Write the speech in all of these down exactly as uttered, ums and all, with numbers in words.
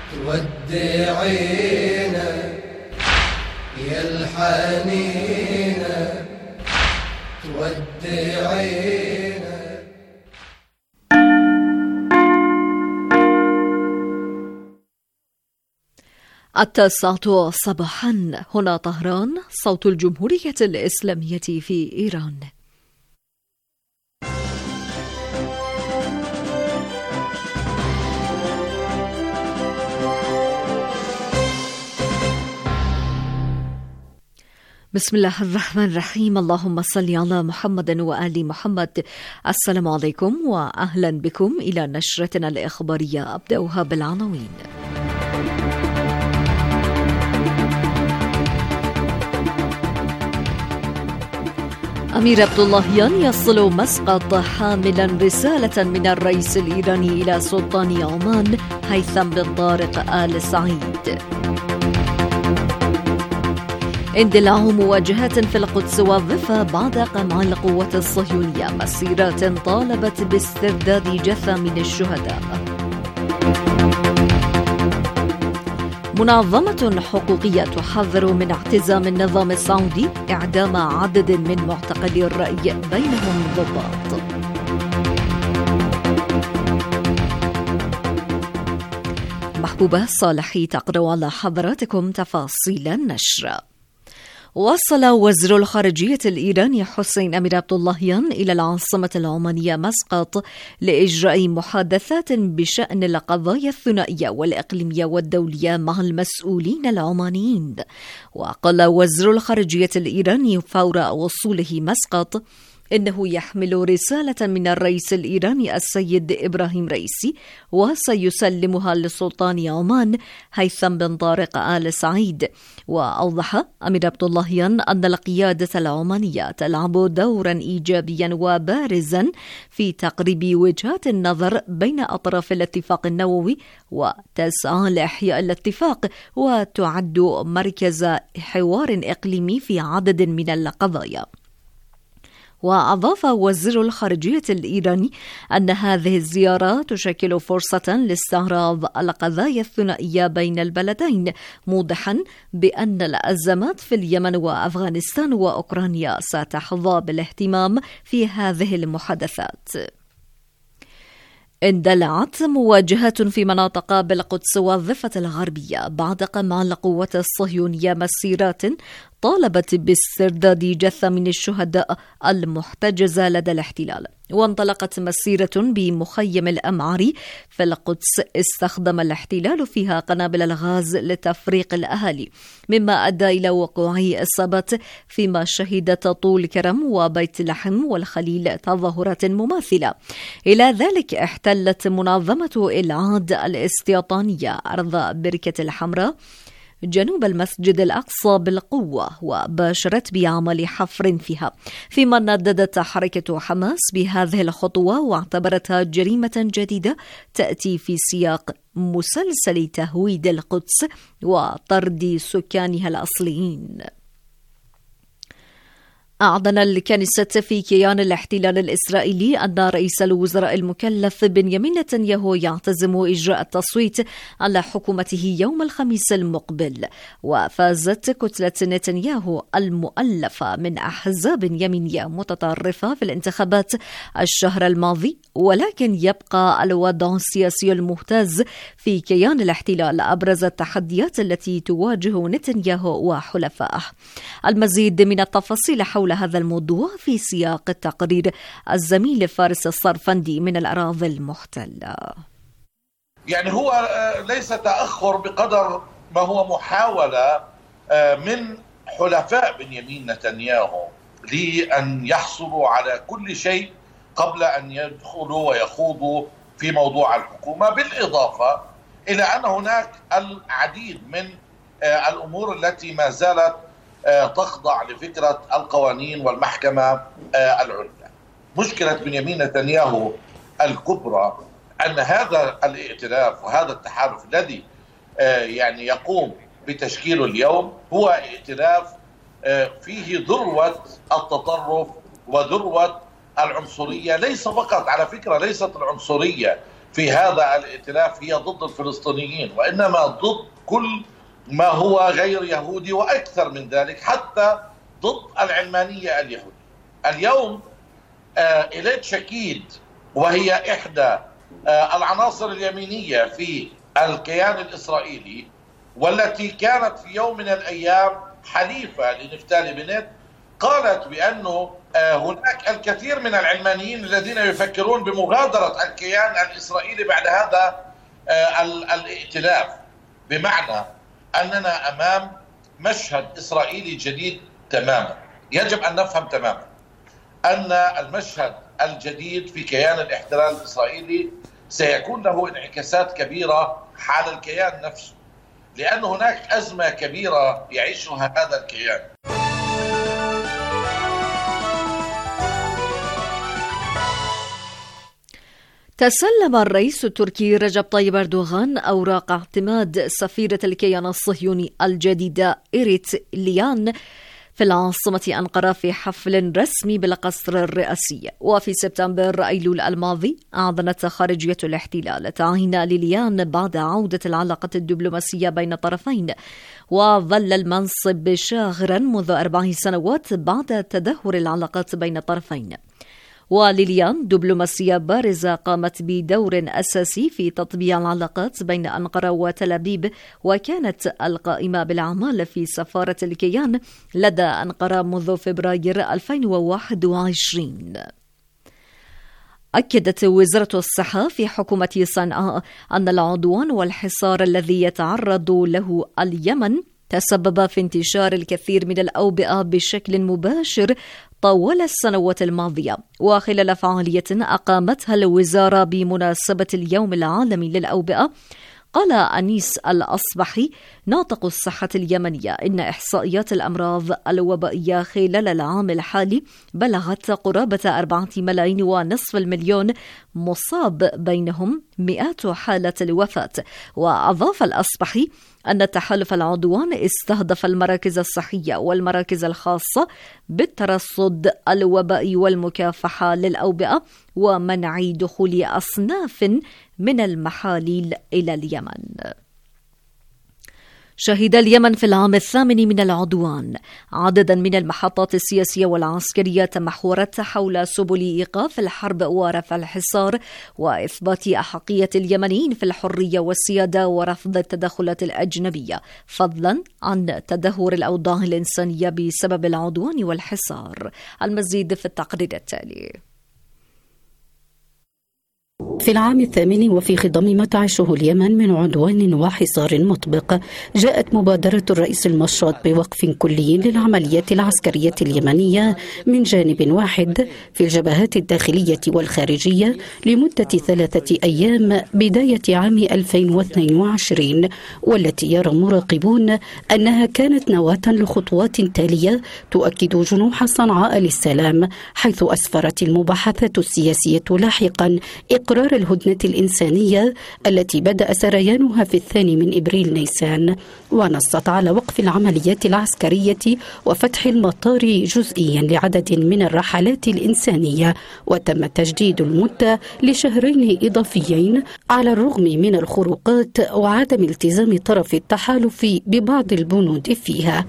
تودعينا يا الحنينة تودعينا. التاسعة صباحا، هنا طهران، صوت الجمهورية الإسلامية في إيران. بسم الله الرحمن الرحيم. اللهم صل على محمد وآل محمد. السلام عليكم وأهلا بكم إلى نشرتنا الإخبارية، أبدأها بالعناوين. أمير عبد اللهيان يصل مسقط حاملا رسالة من الرئيس الإيراني إلى سلطان عمان هيثم بن طارق آل سعيد. اندلاع مواجهات في القدس والضفة بعد قمع القوات الصهيونية، مسيرات طالبت باسترداد جثامين الشهداء. منظمة حقوقية تحذر من اعتزام النظام السعودي إعدام عدد من معتقلي الرأي بينهم ضباط. محبوبة صالحي تقرأ على حضراتكم تفاصيل النشر. وصل وزير الخارجية الإيراني حسين أمير عبد اللهيان إلى العاصمة العمانية مسقط لإجراء محادثات بشأن القضايا الثنائية والإقليمية والدولية مع المسؤولين العمانيين. وقال وزير الخارجية الإيراني فور وصوله مسقط إنه يحمل رسالة من الرئيس الإيراني السيد إبراهيم رئيسي، وسيسلمها لسلطان عمان هيثم بن طارق آل سعيد. وأوضح أمير عبد اللهيان أن القيادة العمانية تلعب دورا إيجابيا وبارزا في تقريب وجهات النظر بين أطراف الاتفاق النووي، وتسعى لإحياء الاتفاق وتعد مركز حوار إقليمي في عدد من القضايا. وأضاف وزير الخارجية الإيراني أن هذه الزيارة تشكل فرصة لاستعراض القضايا الثنائية بين البلدين، موضحا بأن الأزمات في اليمن وأفغانستان وأوكرانيا ستحظى بالاهتمام في هذه المحادثات. اندلعت مواجهات في مناطق بالقدس والضفة الغربية بعد قمع القوات الصهيونية مسيرات طالبت باسترداد جثامين الشهداء المحتجزة لدى الاحتلال. وانطلقت مسيرة بمخيم الأمعري في القدس استخدم الاحتلال فيها قنابل الغاز لتفريق الأهالي، مما أدى إلى وقوع إصابات، فيما شهدت طول كرم وبيت لحم والخليل تظاهرات مماثلة. إلى ذلك احتلت منظمة إلعاد الاستيطانية أرض بركة الحمراء جنوب المسجد الأقصى بالقوة، وباشرت بعمل حفر فيها، فيما نددت حركة حماس بهذه الخطوة واعتبرتها جريمة جديدة تأتي في سياق مسلسل تهويد القدس وطرد سكانها الأصليين. أعلن الكنيسة في كيان الاحتلال الإسرائيلي أن رئيس الوزراء المكلف بنيامين نتنياهو يعتزم إجراء التصويت على حكومته يوم الخميس المقبل. وفازت كتلة نتنياهو المؤلفة من أحزاب يمينية متطرفة في الانتخابات الشهر الماضي، ولكن يبقى الوضع السياسي المهتز في كيان الاحتلال أبرز التحديات التي تواجه نتنياهو وحلفائه. المزيد من التفاصيل حول هذا الموضوع في سياق التقرير الزميل فارس الصرفندي من الأراضي المحتلة. يعني هو ليس تأخر بقدر ما هو محاولة من حلفاء بنيامين نتنياهو لأن يحصلوا على كل شيء قبل أن يدخلوا ويخوضوا في موضوع الحكومة، بالإضافة إلى أن هناك العديد من الأمور التي ما زالت تخضع لفكرة القوانين والمحكمة العليا. مشكلة بنيامين نتنياهو الكبرى أن هذا الائتلاف وهذا التحالف الذي يعني يقوم بتشكيله اليوم هو ائتلاف فيه ذروة التطرف وذروة العنصرية. ليس فقط على فكرة، ليست العنصرية في هذا الائتلاف هي ضد الفلسطينيين، وإنما ضد كل ما هو غير يهودي، وأكثر من ذلك حتى ضد العلمانية اليهودية. اليوم آه إيليت شكيد، وهي إحدى آه العناصر اليمينية في الكيان الإسرائيلي، والتي كانت في يوم من الأيام حليفة لنفتالي بنت، قالت بأنه آه هناك الكثير من العلمانيين الذين يفكرون بمغادرة الكيان الإسرائيلي بعد هذا آه الائتلاف، بمعنى أننا أمام مشهد إسرائيلي جديد تماما. يجب أن نفهم تماما أن المشهد الجديد في كيان الاحتلال الإسرائيلي سيكون له انعكاسات كبيرة حال الكيان نفسه، لأن هناك أزمة كبيرة يعيشها هذا الكيان. تسلم الرئيس التركي رجب طيب أردوغان أوراق اعتماد سفيرة الكيان الصهيوني الجديدة إيريت ليان في العاصمة أنقرة في حفل رسمي بالقصر الرئاسي. وفي سبتمبر أيلول الماضي أعلنت خارجية الاحتلال تعيين ليليان بعد عودة العلاقة الدبلوماسية بين الطرفين، وظل المنصب شاغرا منذ أربع سنوات بعد تدهور العلاقات بين الطرفين. وليليان دبلوماسية بارزة قامت بدور أساسي في تطبيع العلاقات بين أنقرة وتل أبيب، وكانت القائمة بالأعمال في سفارة الكيان لدى أنقرة منذ فبراير ألفين وواحد وعشرين. أكدت وزارة الصحة في حكومة صنعاء أن العدوان والحصار الذي يتعرض له اليمن تسبب في انتشار الكثير من الأوبئة بشكل مباشر طوال السنوات الماضية. وخلال فعالية أقامتها الوزارة بمناسبة اليوم العالمي للأوبئة، قال أنيس الأصبحي ناطق الصحة اليمنية إن إحصائيات الأمراض الوبائية خلال العام الحالي بلغت قرابة أربعة ملايين ونصف المليون مصاب، بينهم مئات حالات الوفاة. وأضاف الأصبحي أن تحالف العدوان استهدف المراكز الصحية والمراكز الخاصة بالترصد الوبائي والمكافحة للأوبئة ومنع دخول أصناف من المحاليل إلى اليمن. شهد اليمن في العام الثامن من العدوان عددا من المحطات السياسية والعسكرية تمحورت حول سبل إيقاف الحرب ورفع الحصار وإثبات أحقية اليمنيين في الحرية والسيادة ورفض التدخلات الأجنبية، فضلا عن تدهور الأوضاع الإنسانية بسبب العدوان والحصار. المزيد في التقرير التالي. في العام الثامن وفي خضم ما تعيشه اليمن من عدوان وحصار مطبق، جاءت مبادرة الرئيس المشاط بوقف كلي للعمليات العسكرية اليمنية من جانب واحد في الجبهات الداخلية والخارجية لمدة ثلاثة أيام بداية عام ألفين واثنين وعشرين، والتي يرى مراقبون أنها كانت نواة لخطوات تالية تؤكد جنوح صنعاء للسلام، حيث أسفرت المباحثات السياسية لاحقا إقرار الهدنة الإنسانية التي بدأ سريانها في الثاني من إبريل نيسان، ونصت على وقف العمليات العسكرية وفتح المطار جزئيا لعدد من الرحلات الإنسانية، وتم تجديد المدة لشهرين إضافيين على الرغم من الخروقات وعدم التزام طرف التحالف ببعض البنود فيها.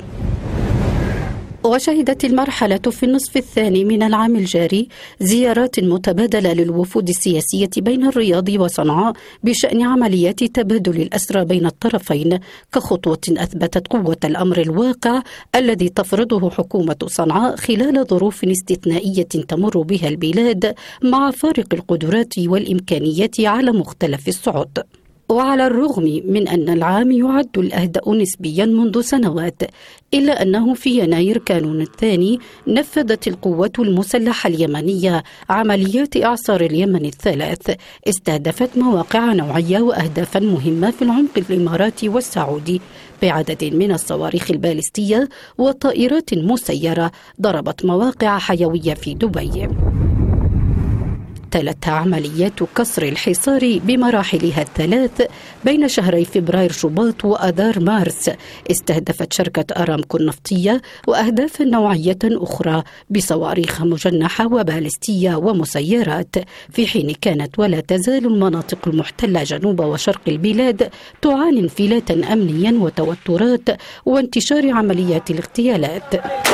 وشهدت المرحلة في النصف الثاني من العام الجاري زيارات متبادلة للوفود السياسية بين الرياض وصنعاء بشأن عمليات تبادل الأسرى بين الطرفين، كخطوة أثبتت قوة الأمر الواقع الذي تفرضه حكومة صنعاء خلال ظروف استثنائية تمر بها البلاد مع فارق القدرات والإمكانيات على مختلف الصعد. وعلى الرغم من أن العام يعد الأهدأ نسبيا منذ سنوات، إلا أنه في يناير كانون الثاني نفذت القوات المسلحة اليمنية عمليات إعصار اليمن الثلاث استهدفت مواقع نوعية وأهدافا مهمة في العمق الإماراتي والسعودي بعدد من الصواريخ البالستية وطائرات مسيرة ضربت مواقع حيوية في دبي. تلتها عمليات كسر الحصار بمراحلها الثلاث بين شهري فبراير شباط وآذار مارس، استهدفت شركة أرامكو النفطية وأهداف نوعية أخرى بصواريخ مجنحة وبالستية ومسيرات، في حين كانت ولا تزال المناطق المحتلة جنوب وشرق البلاد تعاني انفلاتا أمنيا وتوترات وانتشار عمليات الاغتيالات.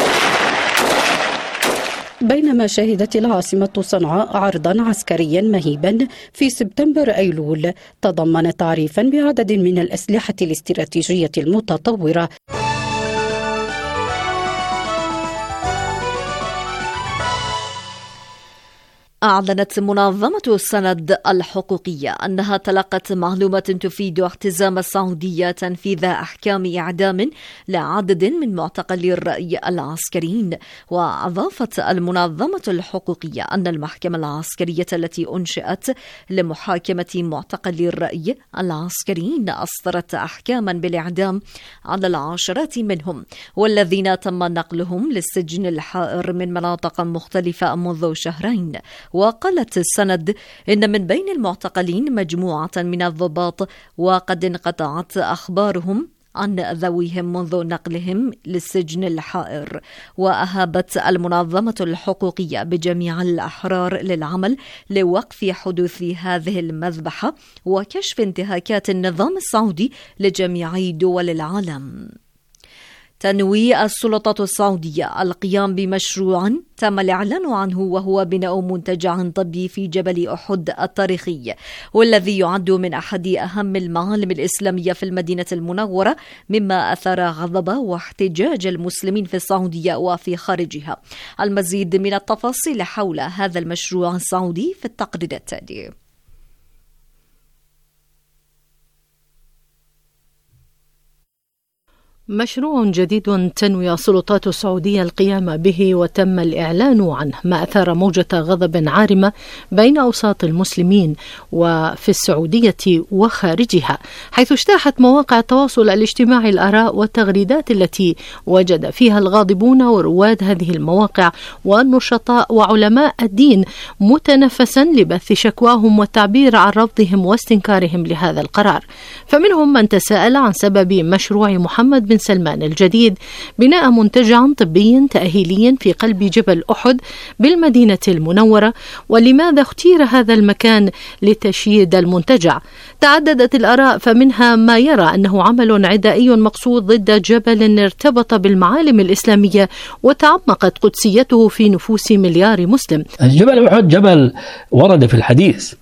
بينما شهدت العاصمة صنعاء عرضا عسكريا مهيبا في سبتمبر أيلول تضمن تعريفا بعدد من الأسلحة الاستراتيجية المتطورة. أعلنت منظمة السند الحقوقية أنها تلقت معلومات تفيد احتزام السعودية تنفيذ أحكام إعدام لعدد من معتقلي الرأي العسكريين. وأضافت المنظمة الحقوقية أن المحكمة العسكرية التي أنشئت لمحاكمة معتقلي الرأي العسكريين أصدرت أحكاما بالإعدام على العشرات منهم، والذين تم نقلهم للسجن الحائر من مناطق مختلفة منذ شهرين. وقالت السند إن من بين المعتقلين مجموعة من الضباط وقد انقطعت أخبارهم عن ذويهم منذ نقلهم للسجن الحائر. وأهابت المنظمة الحقوقية بجميع الأحرار للعمل لوقف حدوث هذه المذبحة وكشف انتهاكات النظام السعودي لجميع دول العالم. تنوي السلطات السعودية القيام بمشروع تم الإعلان عنه، وهو بناء منتجع طبي في جبل أحد التاريخي، والذي يعد من أحد أهم المعالم الإسلامية في المدينة المنورة، مما أثار غضب واحتجاج المسلمين في السعودية وفي خارجها. المزيد من التفاصيل حول هذا المشروع السعودي في التقرير التالي. مشروع جديد تنوي السلطات السعودية القيام به وتم الإعلان عنه، ما أثار موجة غضب عارمة بين أوساط المسلمين وفي السعودية وخارجها، حيث اجتاحت مواقع التواصل الاجتماعي الآراء والتغريدات التي وجد فيها الغاضبون ورواد هذه المواقع والنشطاء وعلماء الدين متنفسا لبث شكواهم والتعبير عن رفضهم واستنكارهم لهذا القرار. فمنهم من تساءل عن سبب مشروع محمد بن سلمان الجديد بناء منتجع طبي تأهيلي في قلب جبل أحد بالمدينة المنورة، ولماذا اختير هذا المكان لتشييد المنتجع. تعددت الآراء، فمنها ما يرى أنه عمل عدائي مقصود ضد جبل ارتبط بالمعالم الإسلامية وتعمقت قدسيته في نفوس مليار مسلم. جبل أحد جبل ورد في الحديث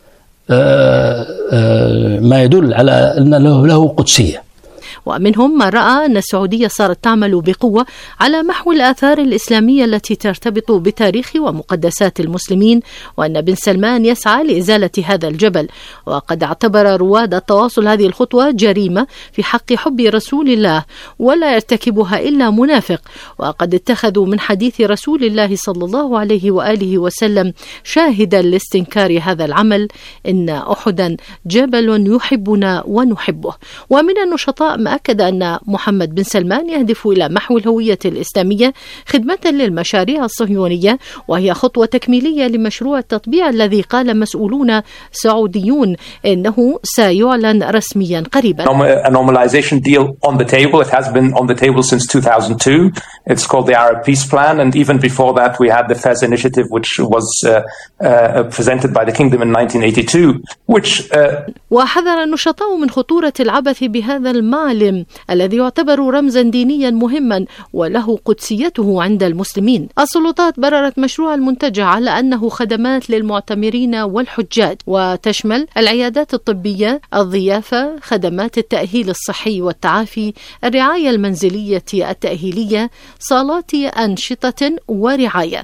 آآ آآ ما يدل على أن له, له قدسية. ومنهم من رأى أن السعودية صارت تعمل بقوة على محو الآثار الإسلامية التي ترتبط بتاريخ ومقدسات المسلمين، وأن بن سلمان يسعى لإزالة هذا الجبل. وقد اعتبر رواد التواصل هذه الخطوة جريمة في حق حب رسول الله ولا يرتكبها إلا منافق، وقد اتخذوا من حديث رسول الله صلى الله عليه وآله وسلم شاهدا لاستنكار هذا العمل: إن أحدا جبل يحبنا ونحبه. ومن النشطاء ما أكد أن محمد بن سلمان يهدف إلى محو الهوية الإسلامية خدمة للمشاريع الصهيونية، وهي خطوة تكميلية لمشروع التطبيع الذي قال مسؤولون سعوديون إنه سيعلن رسميا قريبا. A normalization deal on the table. It has been on the table since two thousand two. It's called the Arab Peace Plan, and even before that we had the Fez Initiative, which was uh, uh, presented by the Kingdom in nineteen eighty-two, which uh... وحذر النشطاء من خطورة العبث بهذا المعلم الذي يعتبر رمزا دينيا مهما وله قدسيته عند المسلمين. السلطات بررت مشروع المنتجع على أنه خدمات للمعتمرين والحجاج، وتشمل العيادات الطبية، الضيافة، خدمات التأهيل الصحي والتعافي، الرعاية المنزلية التأهيلية، صالات أنشطة ورعاية.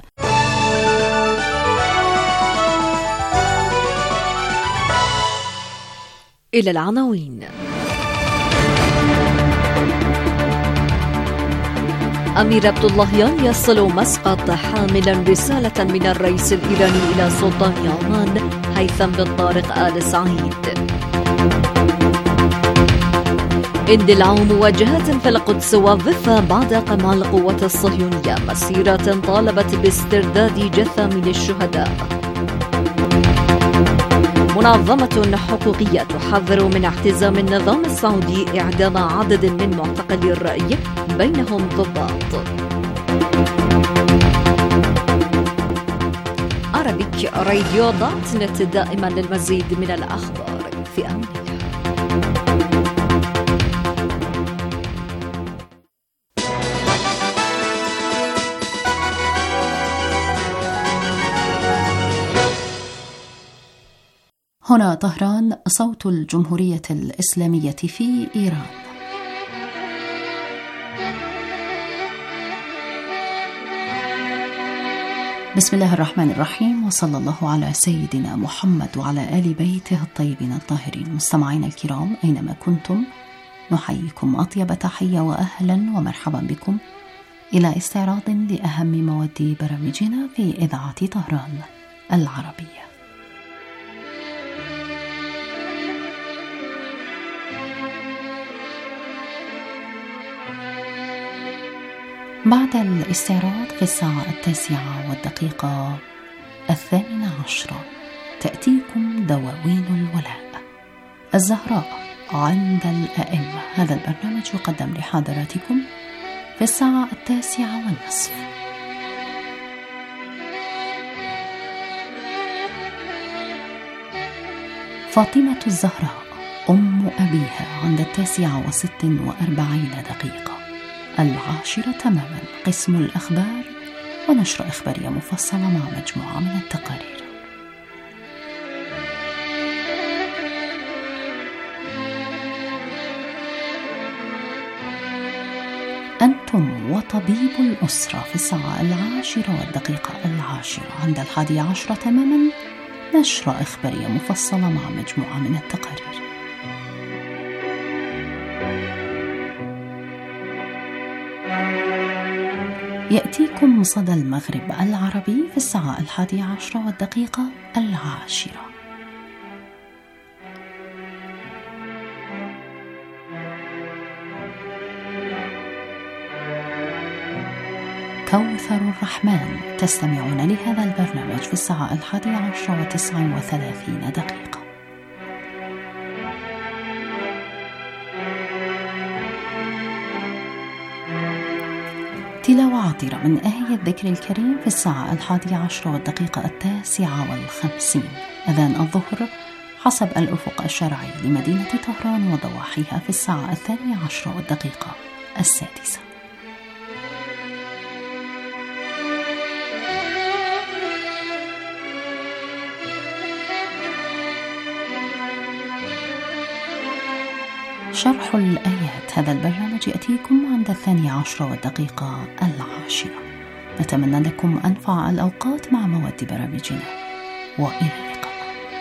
إلى العناوين. أمير عبد اللهيان يصل مسقط حاملا رسالة من الرئيس الإيراني إلى سلطان عمان هيثم بن طارق آل سعيد. اندلاع مواجهات في القدس والضفة بعد قمع القوات الصهيونية، مسيرة طالبت باسترداد جثة من الشهداء. منظمة حقوقية تحذر من اعتزام النظام السعودي إعدام عدد من معتقلي الرأي بينهم ضباط. أرابيك راديو دوت نت دائما للمزيد من الأخبار. في أمان الله. هنا طهران، صوت الجمهورية الإسلامية في إيران. بسم الله الرحمن الرحيم، وصلى الله على سيدنا محمد وعلى آل بيته الطيبين الطاهرين. مستمعين الكرام أينما كنتم، نحييكم أطيب تحية وأهلا ومرحبا بكم إلى استعراض لأهم مواد برامجنا في إذاعة طهران العربية. بعد الاستعراض في الساعة التاسعة والدقيقة الثامنة عشرة تأتيكم دواوين الولاء، الزهراء عند الأئمة. هذا البرنامج يقدم لحضراتكم في الساعة التاسعة والنصف. فاطمة الزهراء أم أبيها عند التاسعة وست وأربعين دقيقة. العاشرة تماما قسم الأخبار ونشرة إخبارية مفصلة مع مجموعة من التقارير. أنتم وطبيب الأسرة في الساعة العاشرة والدقيقة العاشرة. عند الحادية عشرة تماما نشرة إخبارية مفصلة مع مجموعة من التقارير. يأتيكم صدى المغرب العربي في الساعة الحادية عشرة والدقيقة العاشرة. كوثر الرحمن تستمعون لهذا البرنامج في الساعة الحادية عشرة وتسع وثلاثين دقيقة. تلاوة عطرة من آية الذكر الكريم في الساعة الحادية عشرة والدقيقة التاسعة والخمسين. أذان الظهر حسب الأفق الشرعي لمدينة طهران وضواحيها في الساعة الثانية عشرة والدقيقة السادسة. شرح الآيات. هذا البرنامج يأتيكم عند الثانية عشرة والدقيقة العاشرة. نتمنى لكم أنفع الأوقات مع مواد برامجنا، وإلى اللقاء.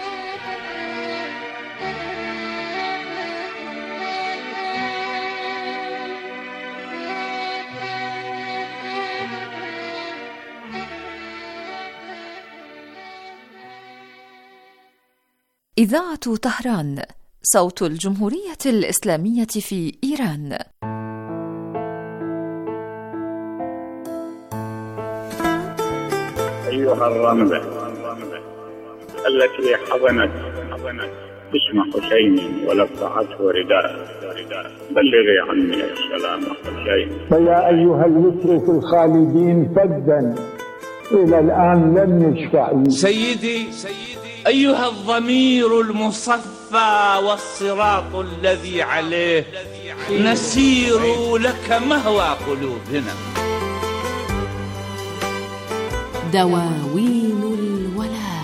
إذاعة طهران، صوت الجمهورية الإسلامية في إيران. أيها الرملة التي حضنت اسم حسين ولفعته رداء، بلغي عني السلام حسين. فيا أيها المترك الخالدين فدا إلى الآن لم يشفع. سيدي أيها الضمير المصفى والصراط الذي عليه نسير لك مهوى قلوبنا. دواوين الولاء.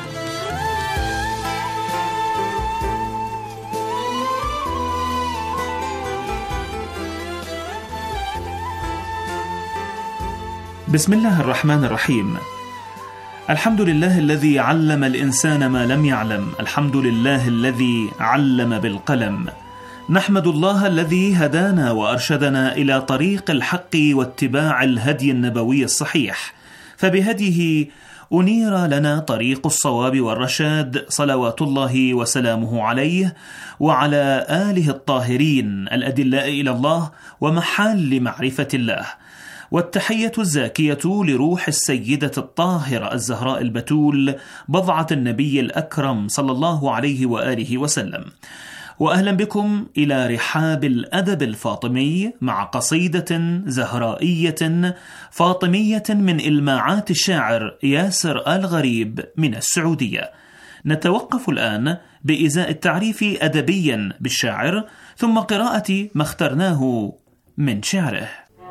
بسم الله الرحمن الرحيم. الحمد لله الذي علم الإنسان ما لم يعلم، الحمد لله الذي علم بالقلم. نحمد الله الذي هدانا وأرشدنا إلى طريق الحق واتباع الهدي النبوي الصحيح، فبهديه أنير لنا طريق الصواب والرشاد، صلوات الله وسلامه عليه وعلى آله الطاهرين الأدلاء إلى الله ومحال لمعرفة الله. والتحية الزاكية لروح السيدة الطاهرة الزهراء البتول بضعة النبي الأكرم صلى الله عليه وآله وسلم. وأهلا بكم إلى رحاب الأدب الفاطمي مع قصيدة زهرائية فاطمية من إلماعات الشاعر ياسر آل غريب من السعودية. نتوقف الآن بإزاء التعريف أدبيا بالشاعر ثم قراءة ما اخترناه من شعره.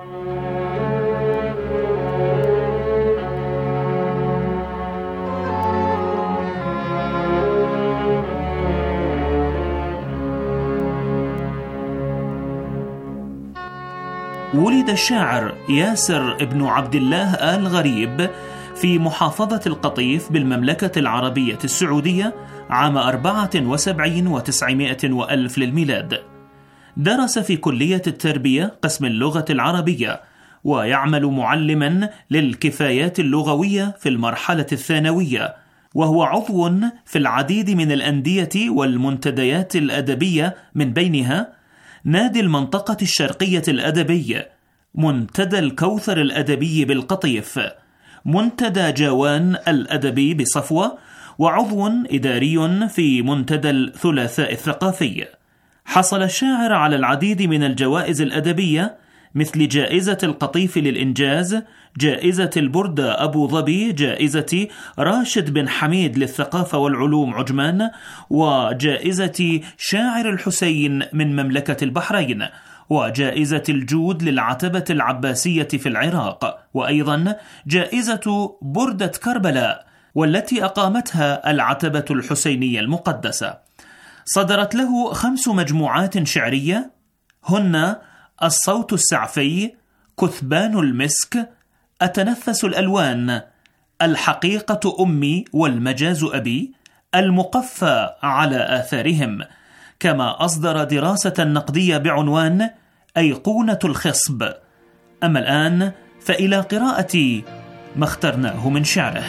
ولد الشاعر ياسر ابن عبد الله آل غريب في محافظة القطيف بالمملكة العربية السعودية عام أربعة وسبعين وتسعمائة وألف للميلاد. درس في كلية التربية قسم اللغة العربية، ويعمل معلما للكفايات اللغوية في المرحلة الثانوية، وهو عضو في العديد من الأندية والمنتديات الأدبية، من بينها نادي المنطقة الشرقية الأدبي، منتدى الكوثر الأدبي بالقطيف، منتدى جوان الأدبي بصفوة، وعضو إداري في منتدى الثلاثاء الثقافي. حصل الشاعر على العديد من الجوائز الأدبية مثل جائزة القطيف للإنجاز، جائزة البردة أبو ظبي، جائزة راشد بن حميد للثقافة والعلوم عجمان، وجائزة شاعر الحسين من مملكة البحرين، وجائزة الجود للعتبة العباسية في العراق، وأيضا جائزة بردة كربلاء والتي أقامتها العتبة الحسينية المقدسة. صدرت له خمس مجموعات شعرية هن الصوت السعفي، كثبان المسك، أتنفس الألوان، الحقيقة أمي والمجاز أبي، المقفى على آثارهم، كما أصدر دراسة نقدية بعنوان أيقونة الخصب. أما الآن فإلى قراءة ما اخترناه من شعره.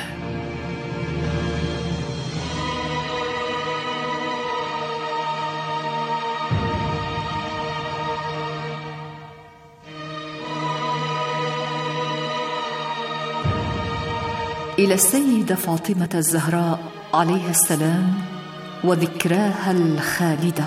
إلى السيدة فاطمة الزهراء عليها السلام وذكراها الخالدة.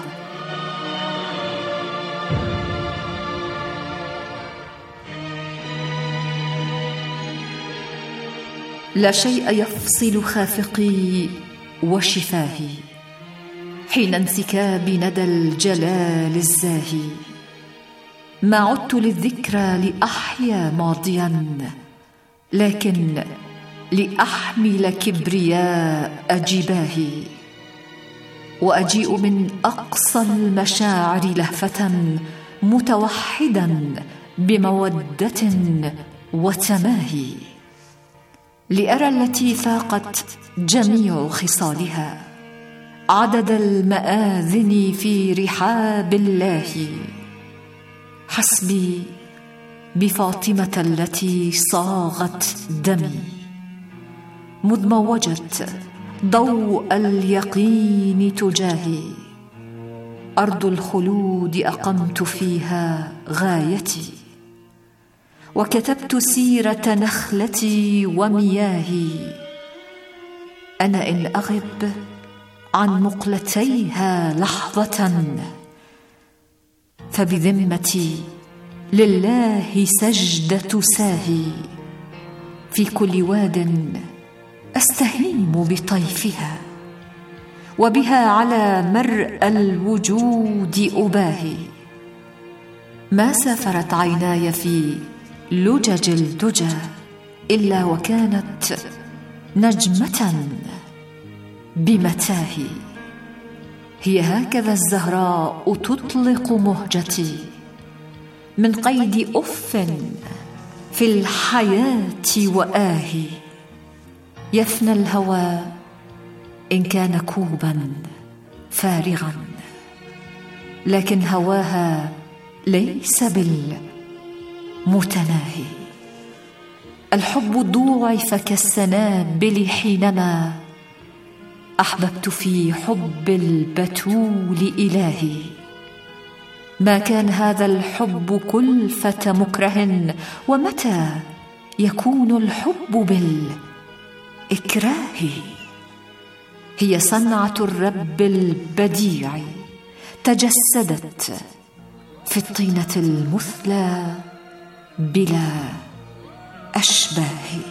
لا شيء يفصل خافقي وشفاهي حين انسكاب ندى الجلال الزاهي. ما عدت للذكرى لأحيا ماضيا، لكن لأحمل كبرياء جباهي، وأجيء من أقصى المشاعر لهفة متوحدا بمودة وتماهي، لأرى التي فاقت جميع خصالها عدد المآذن في رحاب الله. حسبي بفاطمة التي صاغت دمي، مذ موجت ضوء اليقين تجاهي. أرض الخلود أقمت فيها غايتي، وكتبت سيرة نخلتي ومياهي. أنا إن أغب عن مقلتيها لحظة، فبذمتي لله سجدة ساهي. في كل واد أستهيم بطيفها، وبها على مرء الوجود أباهي. ما سافرت عيناي في لجج الدجى إلا وكانت نجمة بمتاهي. هي هكذا الزهراء تطلق مهجتي من قيد أف في الحياة وآهي. يفنى الهوى إن كان كوبا فارغا، لكن هواها ليس بالمتناهي. الحب ضوعف كالسنابل حينما أحببت في حب البتول إلهي. ما كان هذا الحب كلفة مكره، ومتى يكون الحب بالإكراه؟ هي صنعة الرب البديع تجسدت في الطينة المثلى بلا أشباه.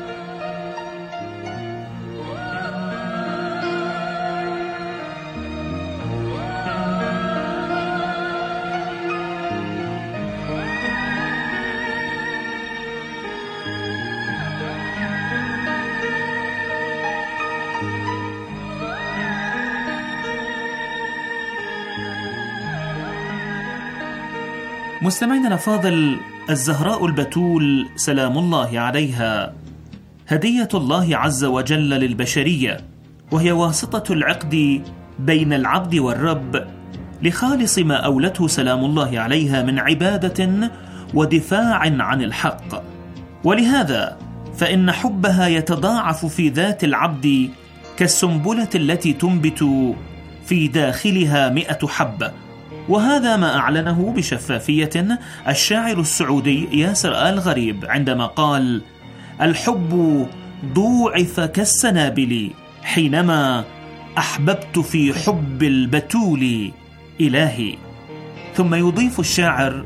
مستمعينا الأفاضل، الزهراء البتول سلام الله عليها هدية الله عز وجل للبشرية، وهي واسطة العقد بين العبد والرب لخالص ما أولته سلام الله عليها من عبادة ودفاع عن الحق. ولهذا فإن حبها يتضاعف في ذات العبد كالسنبلة التي تنبت في داخلها مئة حبة. وهذا ما أعلنه بشفافية الشاعر السعودي ياسر آل غريب عندما قال: الحب ضوعف كالسنابل حينما أحببت في حب البتول إلهي. ثم يضيف الشاعر: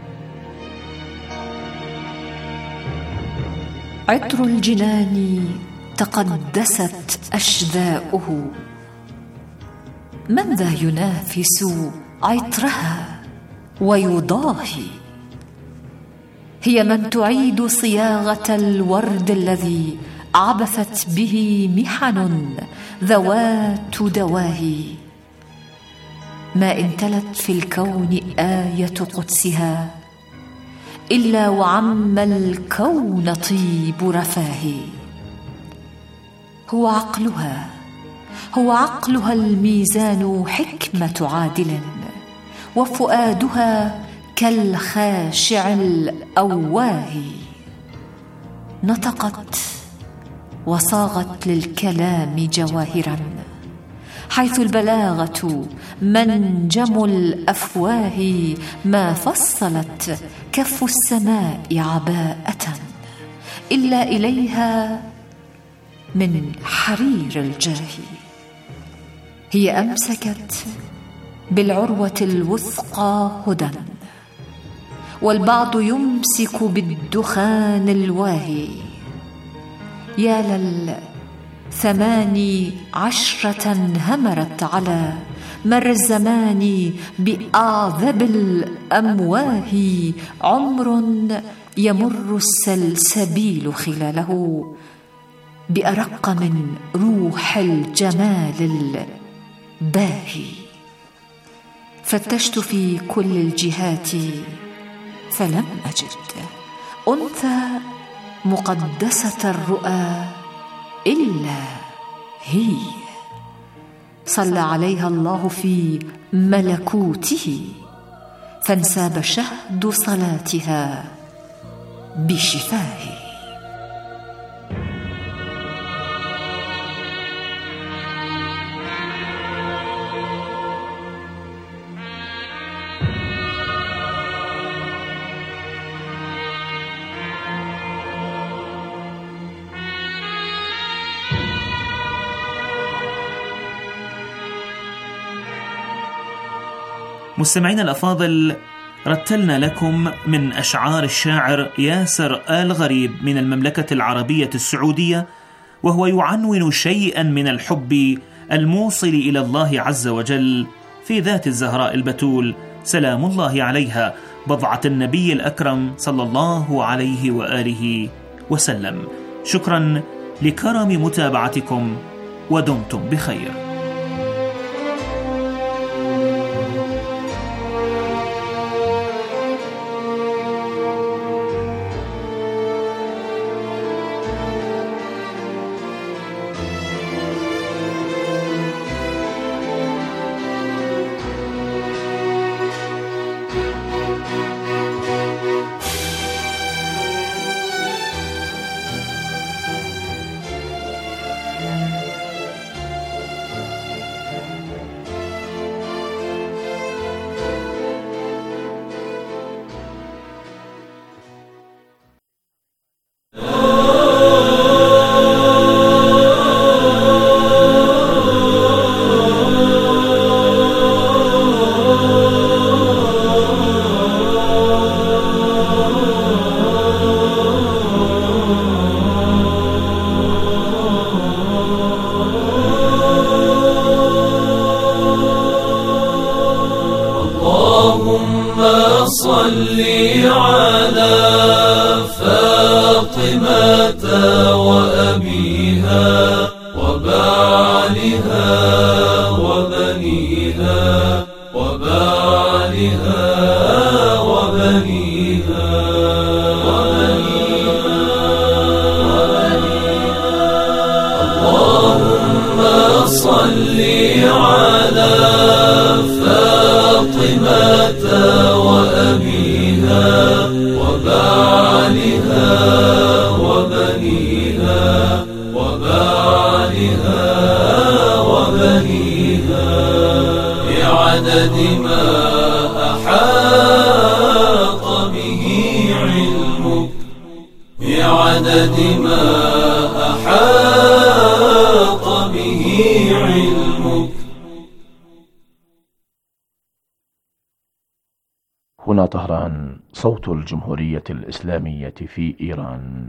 عطر الجنان تقدست أشذاؤه، من ذا ينافس عطرها ويضاهي؟ هي من تعيد صياغة الورد الذي عبثت به محن ذوات دواهي. ما امتلت في الكون آية قدسها إلا وعم الكون طيب رفاه. هو عقلها هو عقلها الميزان حكمة عادل، وفؤادها كالخاشع الأواه. نطقت وصاغت للكلام جواهرا، حيث البلاغة منجم الأفواه. ما فصلت كف السماء عباءة إلا إليها من حرير الجاه. هي أمسكت بالعروة الوثقى هدى، والبعض يمسك بالدخان الواهي. يا للثماني عشرة همرت على مر الزمان بأعذب الأمواه. عمر يمر السلسبيل خلاله بأرق من روح الجمال الباهي. فتشت في كل الجهات فلم أجد أنثى مقدسة الرؤى إلا هي. صلى عليها الله في ملكوته، فانساب شهد صلاتها بشفاه. مستمعين الأفاضل، رتلنا لكم من أشعار الشاعر ياسر آل غريب من المملكة العربية السعودية، وهو يعنون شيئا من الحب الموصل إلى الله عز وجل في ذات الزهراء البتول سلام الله عليها، بضعة النبي الأكرم صلى الله عليه وآله وسلم. شكرا لكرم متابعتكم، ودمتم بخير. صلي على فاطمة وأبيها وبعلها وبنيها وبعلها وبنيها اللهم صل على فاطمة وأبيها وبعلها وبنيها وبعلها وبنيها بعدد ما أحاط به علمك بعدد ما أحاط به علمك. هنا طهران، صوت الجمهورية الإسلامية في إيران.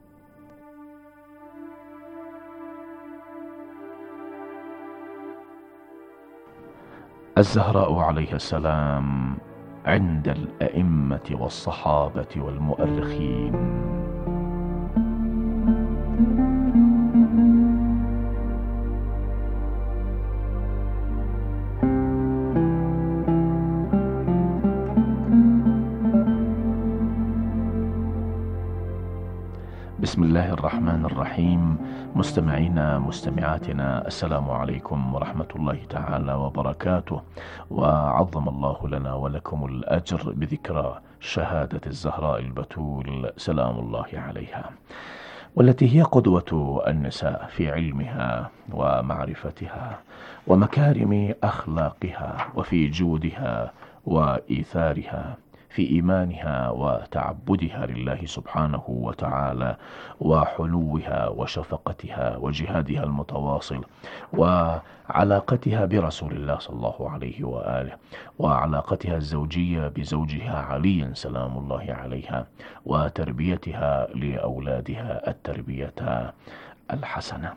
الزهراء عليها السلام عند الأئمة والصحابة والمؤرخين. بسم الله الرحمن الرحيم. مستمعينا مستمعاتنا، السلام عليكم ورحمة الله تعالى وبركاته، وعظم الله لنا ولكم الأجر بذكرى شهادة الزهراء البتول سلام الله عليها، والتي هي قدوة النساء في علمها ومعرفتها ومكارم أخلاقها، وفي جودها وإيثارها، في إيمانها وتعبدها لله سبحانه وتعالى، وحلوها وشفقتها وجهادها المتواصل، وعلاقتها برسول الله صلى الله عليه وآله، وعلاقتها الزوجية بزوجها علي سلام الله عليها، وتربيتها لأولادها التربية الحسنة.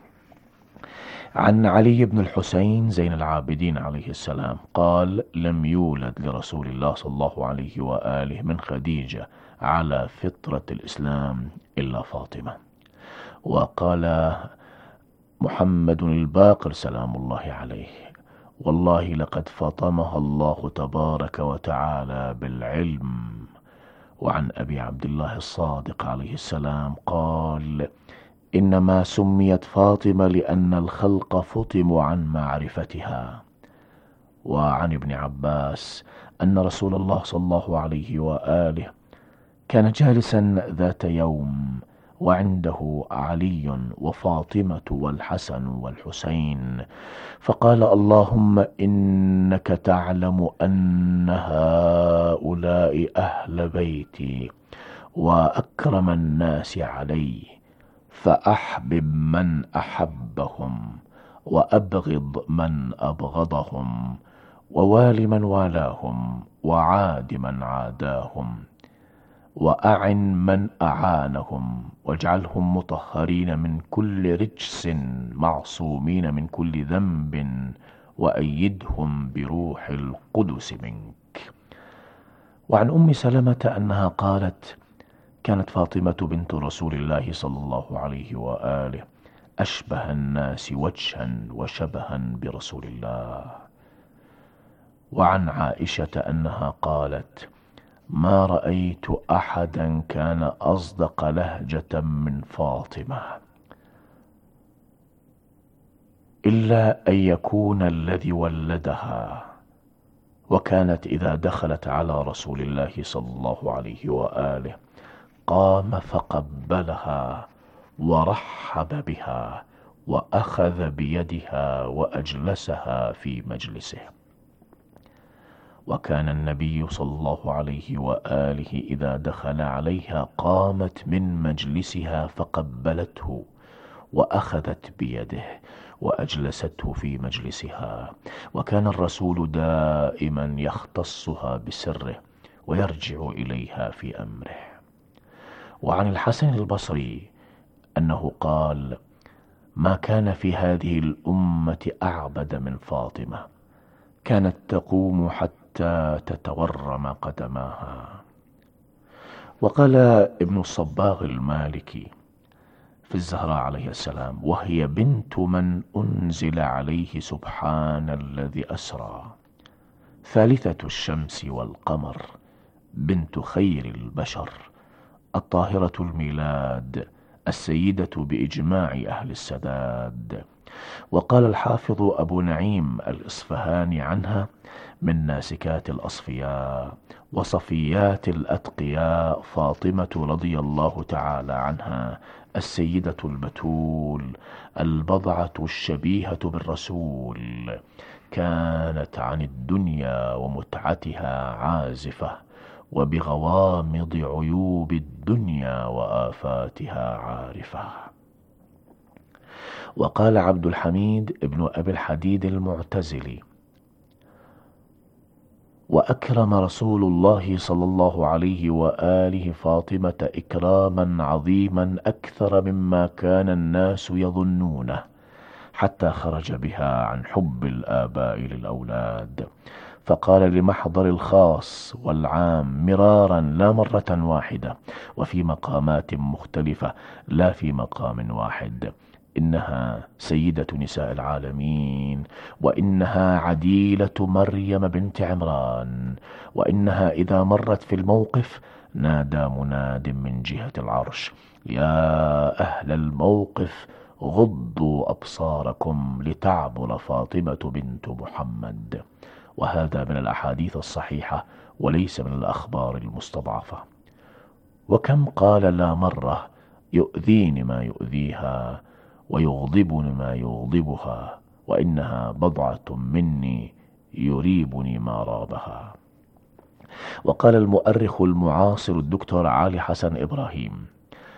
عن علي بن الحسين زين العابدين عليه السلام قال: لم يولد لرسول الله صلى الله عليه وآله من خديجة على فطرة الإسلام إلا فاطمة. وقال محمد الباقر سلام الله عليه: والله لقد فطمها الله تبارك وتعالى بالعلم. وعن أبي عبد الله الصادق عليه السلام قال: إنما سميت فاطمة لأن الخلق فطموا عن معرفتها. وعن ابن عباس أن رسول الله صلى الله عليه وآله كان جالسا ذات يوم وعنده علي وفاطمة والحسن والحسين، فقال: اللهم إنك تعلم أن هؤلاء أهل بيتي وأكرم الناس علي، فأحبب من أحبهم وأبغض من أبغضهم، ووال من والاهم وعاد من عاداهم، وأعن من أعانهم، واجعلهم مطهرين من كل رجس معصومين من كل ذنب، وأيدهم بروح القدس منك. وعن أم سلمة أنها قالت: كانت فاطمة بنت رسول الله صلى الله عليه وآله أشبه الناس وجها وشبها برسول الله. وعن عائشة أنها قالت: ما رأيت أحدا كان أصدق لهجة من فاطمة، إلا أن يكون الذي ولدها. وكانت إذا دخلت على رسول الله صلى الله عليه وآله قام فقبلها ورحب بها وأخذ بيدها وأجلسها في مجلسه. وكان النبي صلى الله عليه وآله إذا دخل عليها قامت من مجلسها فقبلته وأخذت بيده وأجلسته في مجلسها. وكان الرسول دائما يختصها بسره ويرجع إليها في أمره. وعن الحسن البصري أنه قال: ما كان في هذه الأمة أعبد من فاطمة، كانت تقوم حتى حتى تتورم قدماها. وقال ابن الصباغ المالكي في الزهراء عليه السلام: وهي بنت من أنزل عليه سبحان الذي أسرى، ثالثة الشمس والقمر، بنت خير البشر، الطاهرة الميلاد، السيدة بإجماع أهل السداد. وقال الحافظ أبو نعيم الإصفهاني عنها: من ناسكات الأصفياء وصفيات الأتقياء فاطمة رضي الله تعالى عنها، السيدة البتول، البضعة الشبيهة بالرسول، كانت عن الدنيا ومتعتها عازفة، وبغوامض عيوب الدنيا وآفاتها عارفة. وقال عبد الحميد ابن أبي الحديد المعتزلي: وأكرم رسول الله صلى الله عليه وآله فاطمة إكراما عظيما أكثر مما كان الناس يظنونه، حتى خرج بها عن حب الآباء للأولاد، فقال لمحضر الخاص والعام مرارا لا مرة واحدة وفي مقامات مختلفة لا في مقام واحد: إنها سيدة نساء العالمين، وإنها عديلة مريم بنت عمران، وإنها إذا مرت في الموقف نادى مناد من جهة العرش: يا أهل الموقف غضوا أبصاركم لتعبر فاطمة بنت محمد. وهذا من الأحاديث الصحيحة وليس من الأخبار المستضعفة. وكم قال لا مرة: يؤذيني ما يؤذيها ويغضبني ما يغضبها، وإنها بضعة مني يريبني ما رابها. وقال المؤرخ المعاصر الدكتور علي حسن إبراهيم: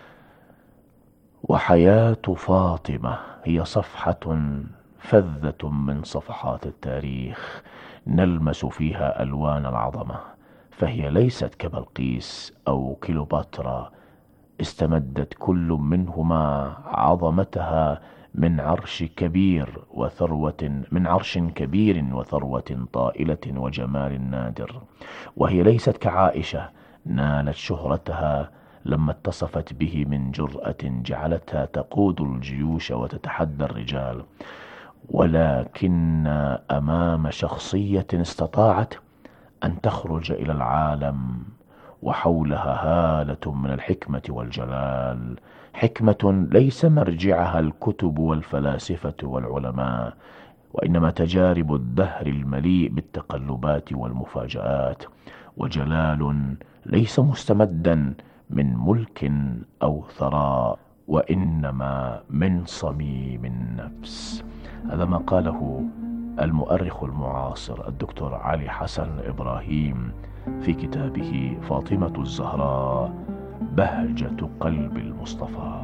وحياة فاطمة هي صفحة فذة من صفحات التاريخ نلمس فيها ألوان العظمة، فهي ليست كبلقيس أو كليوباترا استمدت كل منهما عظمتها من عرش كبير وثروة من عرش كبير وثروة طائلة وجمال نادر، وهي ليست كعائشة نالت شهرتها لما اتصفت به من جرأة جعلتها تقود الجيوش وتتحدى الرجال، ولكن أمام شخصية استطاعت أن تخرج إلى العالم وحولها هالة من الحكمة والجلال، حكمة ليس مرجعها الكتب والفلاسفة والعلماء، وإنما تجارب الدهر المليء بالتقلبات والمفاجآت، وجلال ليس مستمدا من ملك أو ثراء، وإنما من صميم النفس. هذا ما قاله المؤرخ المعاصر الدكتور علي حسن إبراهيم في كتابه فاطمة الزهراء بهجة قلب المصطفى.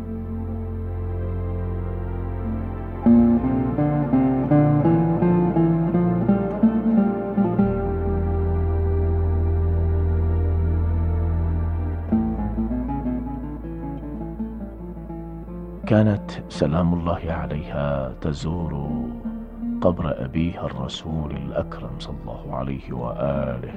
كانت سلام الله عليها تزور قبر أبيها الرسول الأكرم صلى الله عليه وآله،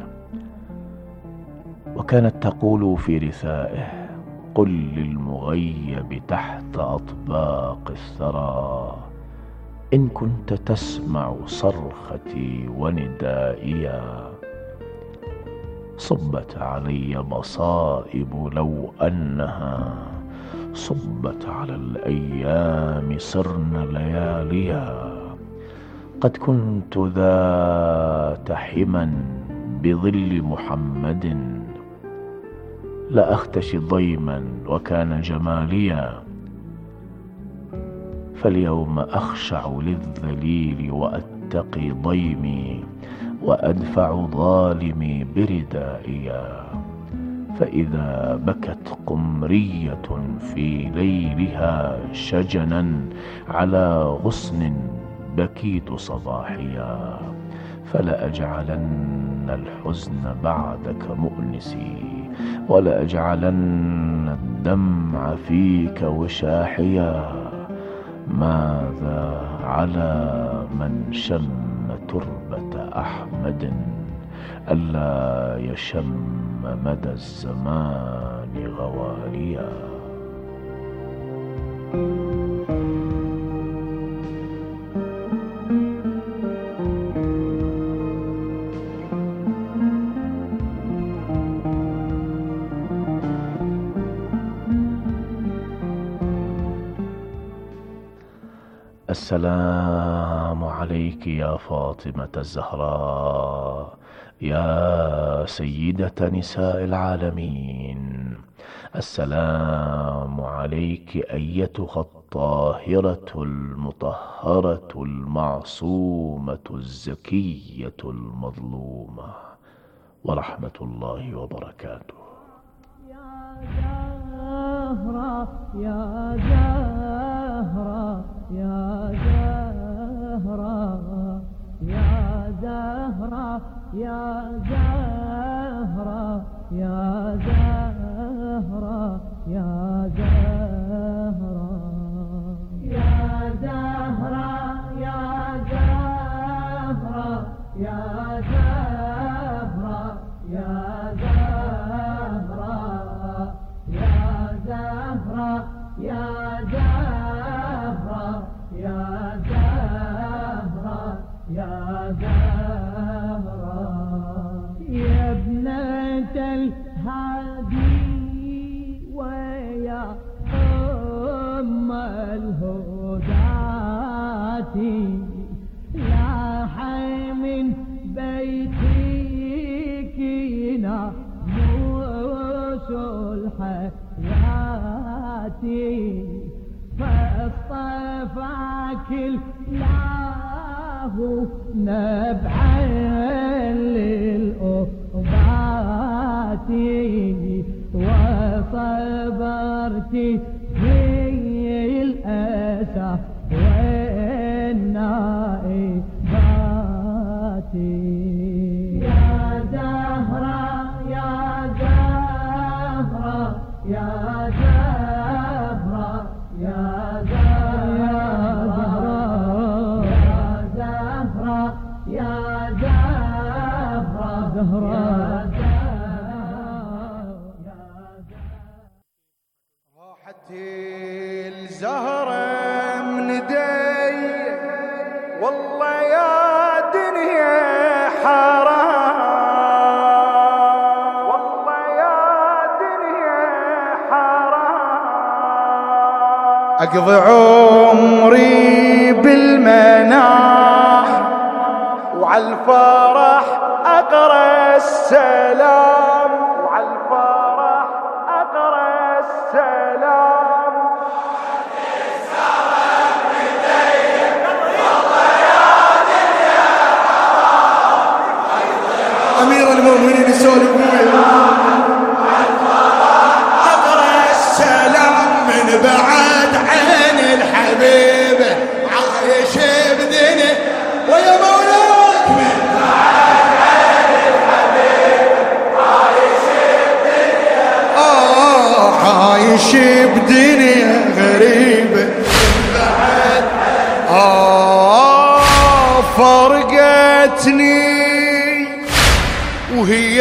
وكانت تقول في رثائه: قل للمغيب تحت أطباق الثرى إن كنت تسمع صرختي وندائيا، صبت علي مصائب لو أنها صبت على الأيام صرن لياليا، قد كنت ذات حما بظل محمد لا أختشي ضيما وكان جماليا، فاليوم أخشع للذليل وأتقي ضيمي وأدفع ظالمي بردائيا، فإذا بكت قمرية في ليلها شجنا على غصن بكيت صباحيا، فلأجعلن الحزن بعدك مؤنسي ولأجعلن الدمع فيك وشاحيا، ماذا على من شم تربة أحمد ألا يشم مدى الزمان غواليا. السلام عليك يا فاطمة الزهراء يا سيدة نساء العالمين. السلام عليك أيتها الطاهرة المطهرة المعصومة الزكية المظلومة، ورحمة الله وبركاته. يا زهرة يا زهرة يا زهرة يا زهرة يا زهرة يا زهرة يا زهرة يا زهرة يا زهرة يا زهرة يا زهرة يا زهرة يا زهرة يا زهرة يا زهرة يا ابنة الهادي ويا أم الهداة، لاح من بيتك ناموس الحياة، فاصطفاك الله نبعا للأبات، وصبرت في الأسى والنائبات. يا زهرة يا زهرة يا زهرة يا زهرة يا زهرة يا زهرة راحت الزهرة من دي والله يا دنيا حرام، والله يا دنيا حرام، أقضي عمري بالمناح وعالفرح أقرأ السلام، وعالفرح أقرأ السلام. أمير المؤمنين يسولف أقرأ السلام من بعد عين الحبيب عايش بدني ويا مولاك من بعد عين الحبيب عايش بدنيا، آه عايش بدنيا غريبة من بعد، آه فرقتني وهي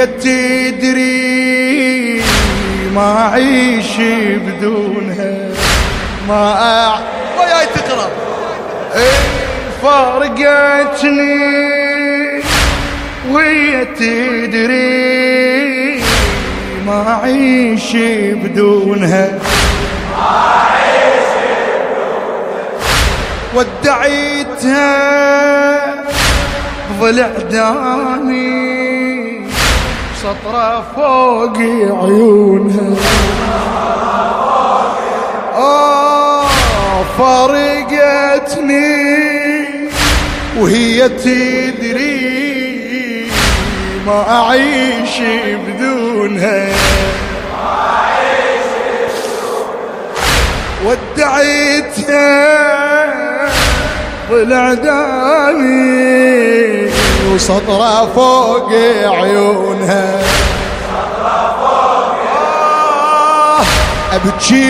تدري ما أعيش بدونها، ما أع... وياي تقرأ فرقتني وهي تدري ما أعيش بدونها، ودعيتها ضلع داني سطرة فوق عيونها، آه فرقتني وهي تدري ما أعيش بدونها، ودعيتها ضلع داني وسطرة فوق عيونها، آه أبكي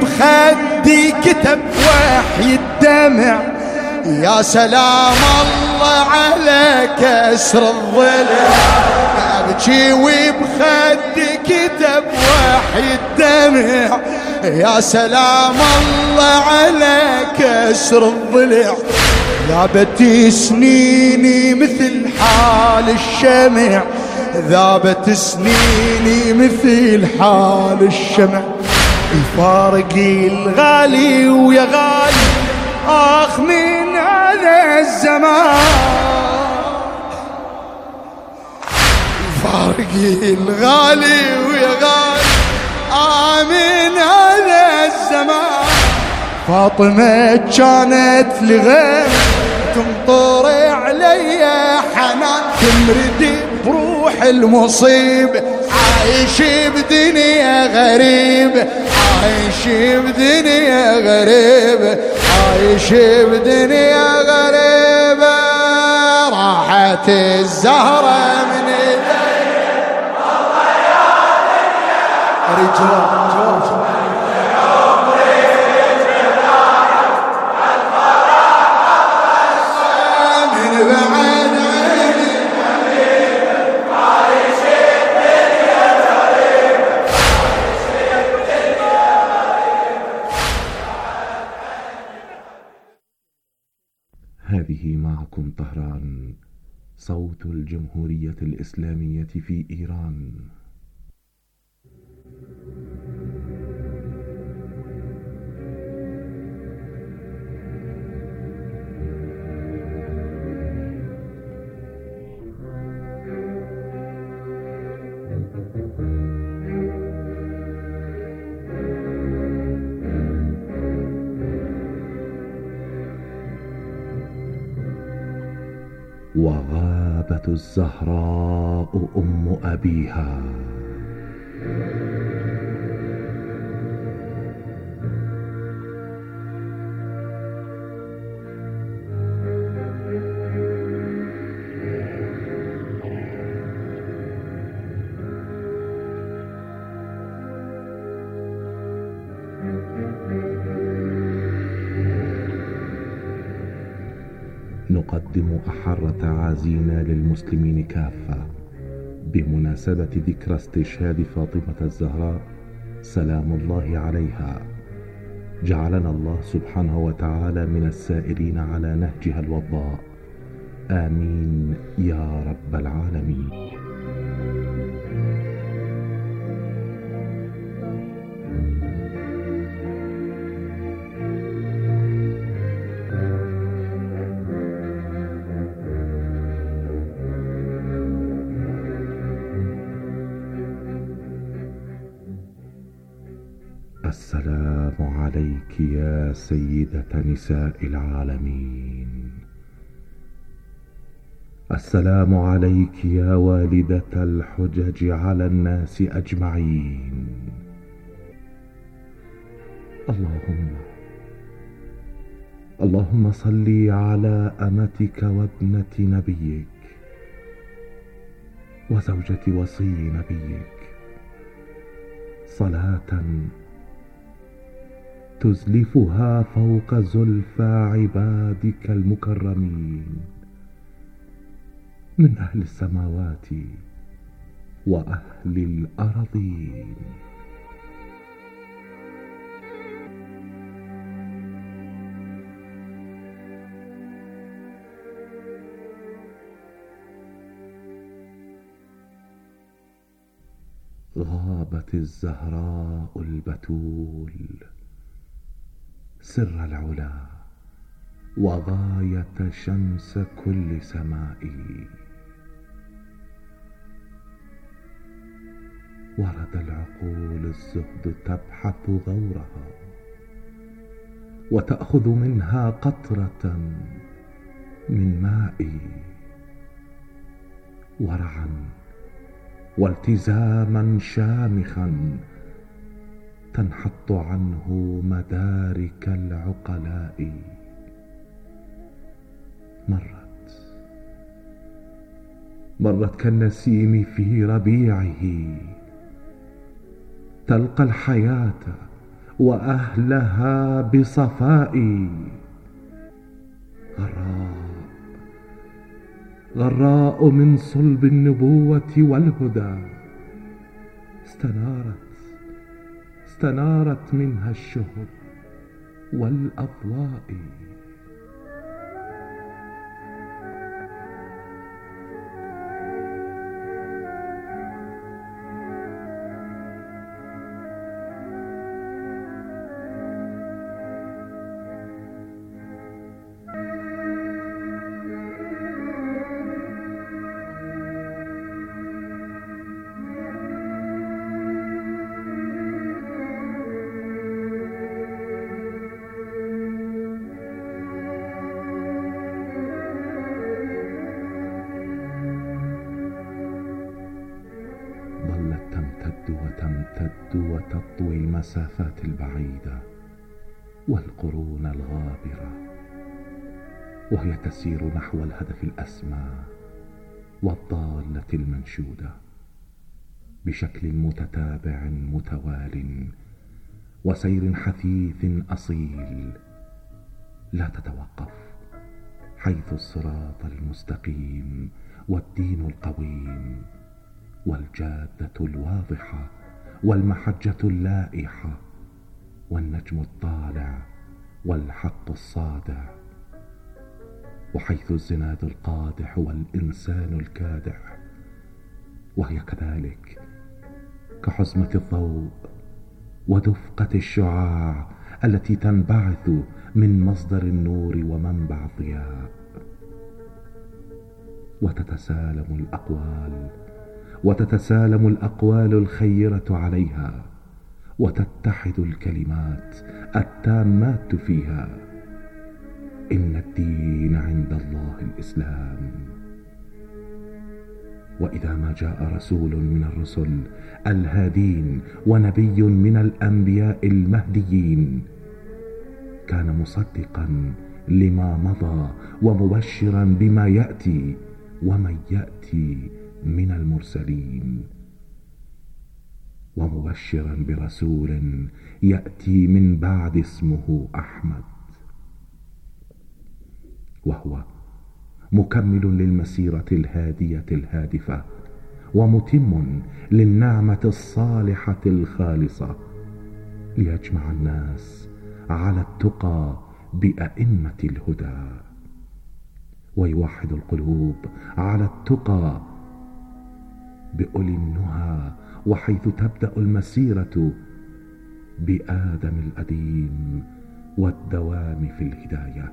وبخدي كتب وحي الدمع، يا سلام الله الله على كسر الضلع، ابكي وبخدي كتب وحي الدمع. يا سلام الله على كسر الضلع، ذابت سنيني مثل حال الشمع، ذابت سنيني مثل حال الشمع. يفارقي الغالي ويا غالي آخ من هذا الزمان، يفارقي الغالي ويا غالي آه من هذا الزمان. فاطمة كانت لغير تمطر علي حنان، تمردي بروح المصيب، عايش بدنيا غريب، عايش بدنيا غريب، عايش بدنيا غريب. راحت الزهرة من ايدي الله يا رجال هذه معكم طهران، صوت الجمهورية الإسلامية في إيران. وغابت الزهراء أم أبيها، نقدم أحر تعازينا للمسلمين كافة بمناسبة ذكرى استشهاد فاطمة الزهراء سلام الله عليها. جعلنا الله سبحانه وتعالى من السائرين على نهجها الوضاء، آمين يا رب العالمين. السلام عليك يا سيدة نساء العالمين، السلام عليك يا والدة الحجج على الناس أجمعين. اللهم اللهم صل على أمتك وابنة نبيك وزوجة وصي نبيك صلاة تزلفها فوق زلفى عبادك المكرمين من أهل السماوات وأهل الأرضين. غابت الزهراء البتول سر العلا وغاية شمس كل سماء، ورد العقول الزهد تبحث غورها وتأخذ منها قطرة من ماء، ورعا والتزاما شامخا تنحط عنه مدارك العقلاء. مرت مرت كالنسيم في ربيعه، تلقى الحياة وأهلها بصفاء. غراء غراء من صلب النبوة والهدى، استنارت استنارت منها الشهب والأضواء. وتمتد وتطوي المسافات البعيدة والقرون الغابرة، وهي تسير نحو الهدف الأسمى والضالة المنشودة بشكل متتابع متوال وسير حثيث أصيل لا تتوقف، حيث الصراط المستقيم والدين القويم والجادة الواضحة والمحجة اللائحة والنجم الطالع والحق الصادع، وحيث الزناد القادح والإنسان الكادح، وهي كذلك كحزمة الضوء ودفقة الشعاع التي تنبعث من مصدر النور ومنبع الضياء، وتتسالم الأقوال وتتسالم الأقوال الخيرة عليها، وتتحد الكلمات التامات فيها. إن الدين عند الله الإسلام. وإذا ما جاء رسول من الرسل الهادين ونبي من الأنبياء المهديين كان مصدقا لما مضى ومبشرا بما يأتي ومن يأتي من المرسلين، ومبشرا برسول يأتي من بعد اسمه أحمد، وهو مكمل للمسيرة الهادية الهادفة ومتم للنعمة الصالحة الخالصة، ليجمع الناس على التقى بأئمة الهدى، ويوحد القلوب على التقى بأولي النهى، وحيث تبدأ المسيرة بآدم الأديم والدوام في الهداية.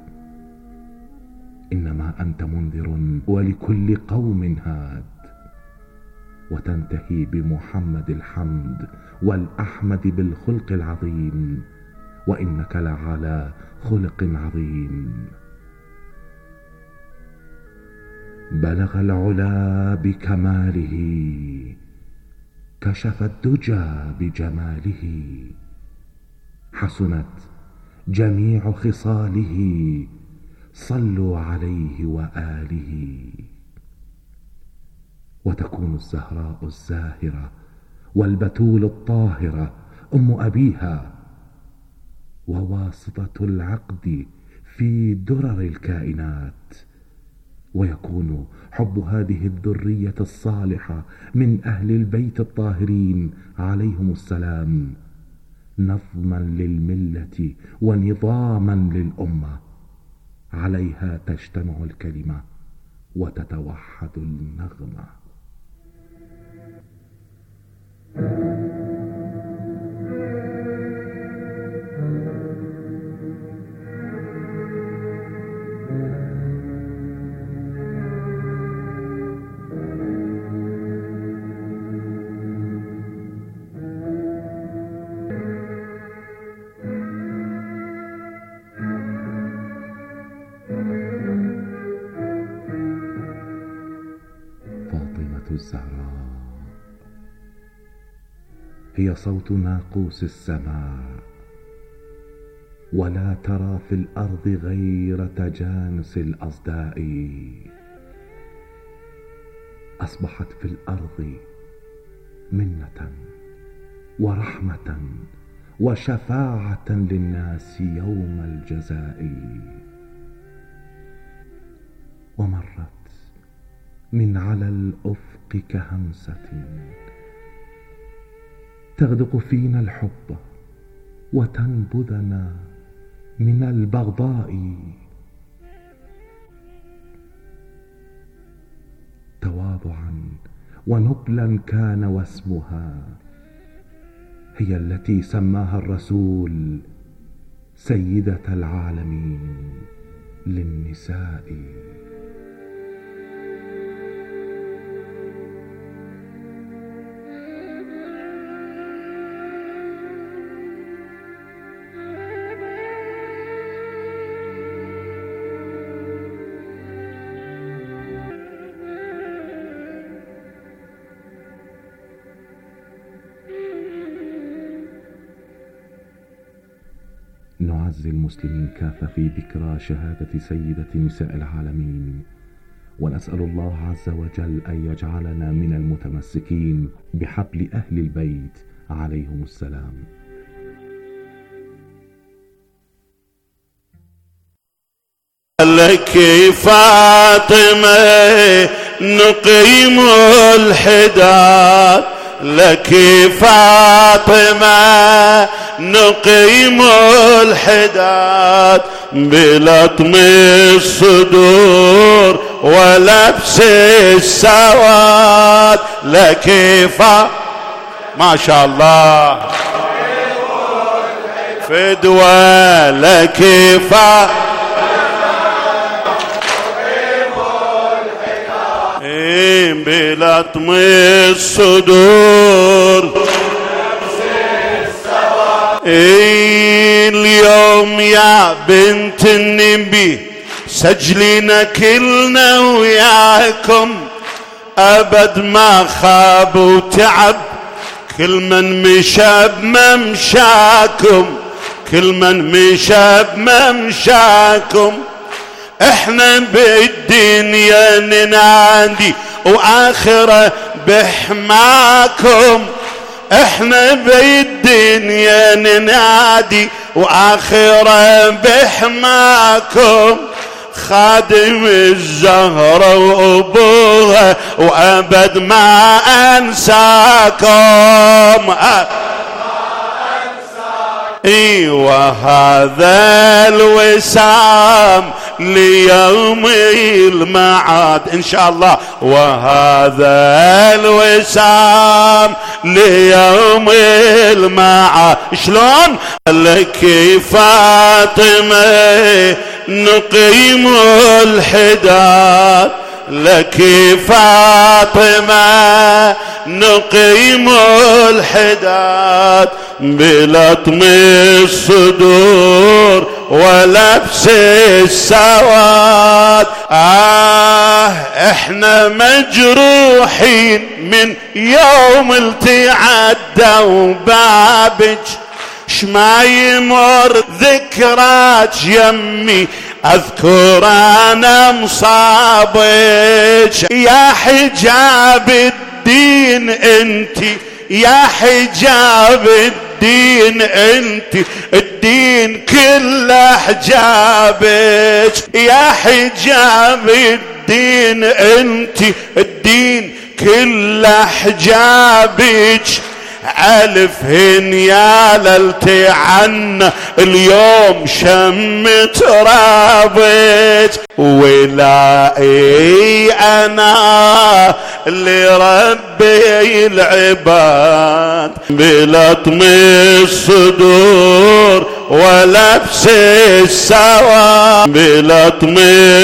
إنما أنت منذر ولكل قوم هاد، وتنتهي بمحمد الحمد والأحمد بالخلق العظيم، وإنك لعلى خلق عظيم. بلغ العلا بكماله، كشف الدجى بجماله، حسنت جميع خصاله، صلوا عليه وآله. وتكون الزهراء الزاهرة والبتول الطاهرة أم أبيها، وواسطة العقد في درر الكائنات، ويكون حب هذه الذرية الصالحة من أهل البيت الطاهرين عليهم السلام نظما للملة ونظاما للأمة، عليها تجتمع الكلمة وتتوحد النغمة. الزهراء هي صوت ناقوس السماء، ولا ترى في الأرض غير تجانس الأصداء. أصبحت في الأرض منة ورحمة وشفاعة للناس يوم الجزاء. ومرت من على الأفق كهمسة تغدق فينا الحب وتنبذنا من البغضاء. تواضعا ونبلا كان واسمها هي التي سماها الرسول سيدة العالمين للنساء. نعزي المسلمين كافة في ذكرى شهادة سيدة نساء العالمين، ونسأل الله عز وجل أن يجعلنا من المتمسكين بحبل أهل البيت عليهم السلام. لك فاطمة نقيم الحداد، لك فاطمة نقيم الحداد بلطم الصدور ولبس السواد. لك فاطمة ما شاء الله فدوى، لك فاطمة بلطم الصدور. اليوم يا بنت النبي سجلنا كلنا وياكم، أبد ما خاب وتعب كل من مشى بممشاكم، كل من مشى بممشاكم. احنا بالدنيا ننادي واخره بحماكم، احنا بالدنيا ننادي واخره بحماكم. خادم الزهرة وابوها وابد ما انساكم. ايوه هذا الوسام ليوم المعاد ان شاء الله، وهذا الوسام ليوم المعاد. شلون؟ لك فاطمة نقيم الحداد، لك فاطمة نقيم الحداد بلطم الصدور ولبس السواد. آه احنا مجروحين من يوم التعدى وبابج، شما يمر ذكرات يمي اذكر انا مصابك. يا حجاب الدين انتي، يا حجاب الدين انتي، الدين كله حجابك. يا حجاب الدين انتي، الدين كله حجابك. ألف هن يا للتعن اليوم شم ترابك، ولائي أنا لربي العباد بلطم الصدور ولبس السواد، بلطم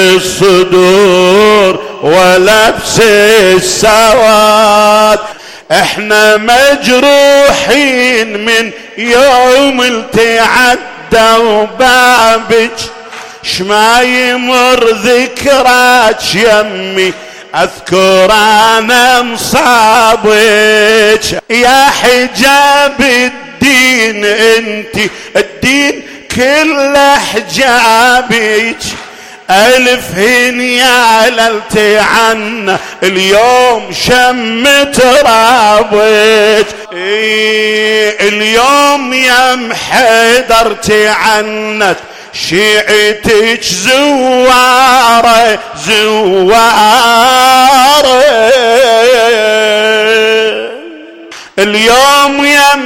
الصدور ولبس السواد. احنا مجروحين من يوم التعدى وبابك، شما يمر ذكرات يمي اذكر انا مصابك. يا حجاب الدين انتي، الدين كله حجابك. ألف هن يا للتعن اليوم شم ترابك. إيه اليوم يا محيدر تعنت شيعتك زوارة زوارة اليوم يا